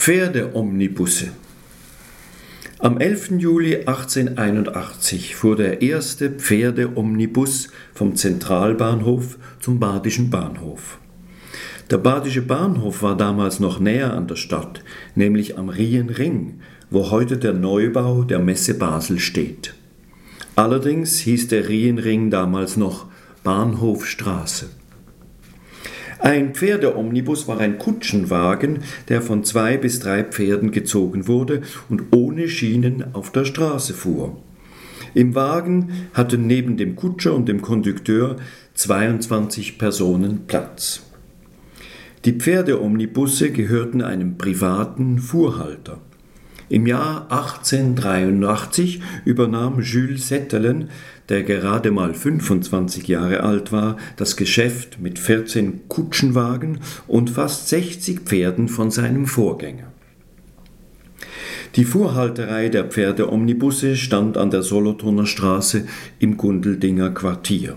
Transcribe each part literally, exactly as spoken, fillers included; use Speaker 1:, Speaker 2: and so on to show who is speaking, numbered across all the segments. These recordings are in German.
Speaker 1: Pferdeomnibusse. Am elften Juli achtzehnhunderteinundachtzig fuhr der erste Pferdeomnibus vom Zentralbahnhof zum Badischen Bahnhof. Der Badische Bahnhof war damals noch näher an der Stadt, nämlich am Rienring, wo heute der Neubau der Messe Basel steht. Allerdings hieß der Rienring damals noch Bahnhofstraße. Ein Pferdeomnibus war ein Kutschenwagen, der von zwei bis drei Pferden gezogen wurde und ohne Schienen auf der Straße fuhr. Im Wagen hatten neben dem Kutscher und dem Kondukteur zweiundzwanzig Personen Platz. Die Pferdeomnibusse gehörten einem privaten Fuhrhalter. Im Jahr achtzehnhundertdreiundachtzig übernahm Jules Settelen, der gerade mal fünfundzwanzig Jahre alt war, das Geschäft mit vierzehn Kutschenwagen und fast sechzig Pferden von seinem Vorgänger. Die Fuhrhalterei der Pferdeomnibusse stand an der Solothurner Straße im Gundeldinger Quartier.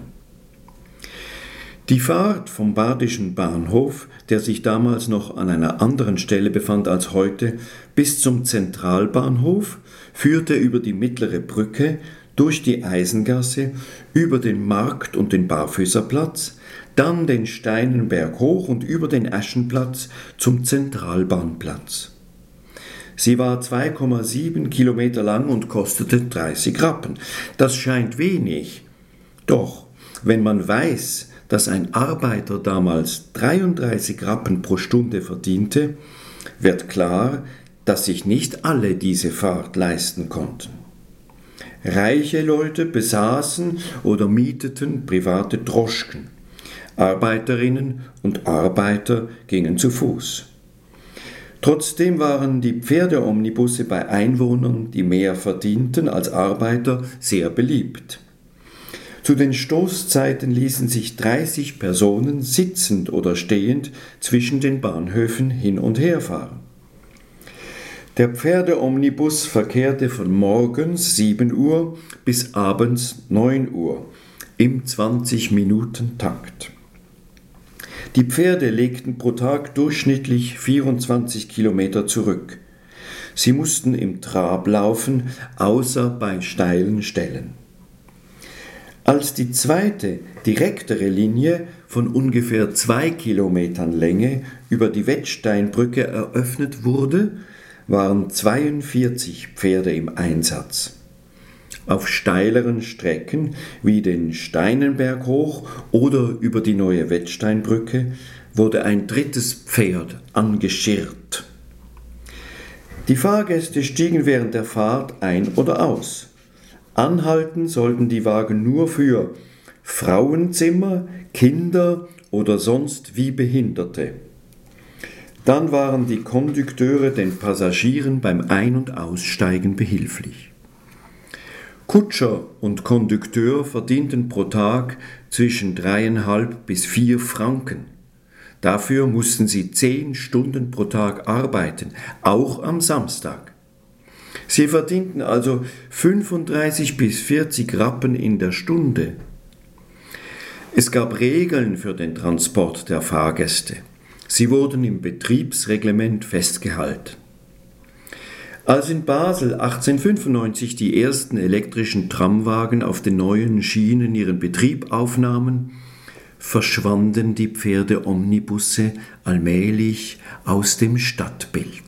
Speaker 1: Die Fahrt vom Badischen Bahnhof, der sich damals noch an einer anderen Stelle befand als heute, bis zum Zentralbahnhof, führte über die Mittlere Brücke, durch die Eisengasse, über den Markt und den Barfüßerplatz, dann den Steinenberg hoch und über den Aschenplatz zum Zentralbahnplatz. Sie war zwei Komma sieben Kilometer lang und kostete dreißig Rappen. Das scheint wenig. Doch, wenn man weiß, dass ein Arbeiter damals dreiunddreißig Rappen pro Stunde verdiente, wird klar, dass sich nicht alle diese Fahrt leisten konnten. Reiche Leute besaßen oder mieteten private Droschken. Arbeiterinnen und Arbeiter gingen zu Fuß. Trotzdem waren die Pferdeomnibusse bei Einwohnern, die mehr verdienten als Arbeiter, sehr beliebt. Zu den Stoßzeiten ließen sich dreißig Personen sitzend oder stehend zwischen den Bahnhöfen hin und her fahren. Der Pferdeomnibus verkehrte von morgens sieben Uhr bis abends neun Uhr im zwanzig-Minuten-Takt. Die Pferde legten pro Tag durchschnittlich vierundzwanzig Kilometer zurück. Sie mussten im Trab laufen, außer bei steilen Stellen. Als die zweite, direktere Linie von ungefähr zwei Kilometern Länge über die Wettsteinbrücke eröffnet wurde, waren zweiundvierzig Pferde im Einsatz. Auf steileren Strecken wie den Steinenberg hoch oder über die neue Wettsteinbrücke wurde ein drittes Pferd angeschirrt. Die Fahrgäste stiegen während der Fahrt ein oder aus. Anhalten sollten die Wagen nur für Frauenzimmer, Kinder oder sonst wie Behinderte. Dann waren die Kondukteure den Passagieren beim Ein- und Aussteigen behilflich. Kutscher und Kondukteur verdienten pro Tag zwischen dreieinhalb bis vier Franken. Dafür mussten sie zehn Stunden pro Tag arbeiten, auch am Samstag. Sie verdienten also fünfunddreißig bis vierzig Rappen in der Stunde. Es gab Regeln für den Transport der Fahrgäste. Sie wurden im Betriebsreglement festgehalten. Als in Basel achtzehnhundertfünfundneunzig die ersten elektrischen Tramwagen auf den neuen Schienen ihren Betrieb aufnahmen, verschwanden die Pferdeomnibusse allmählich aus dem Stadtbild.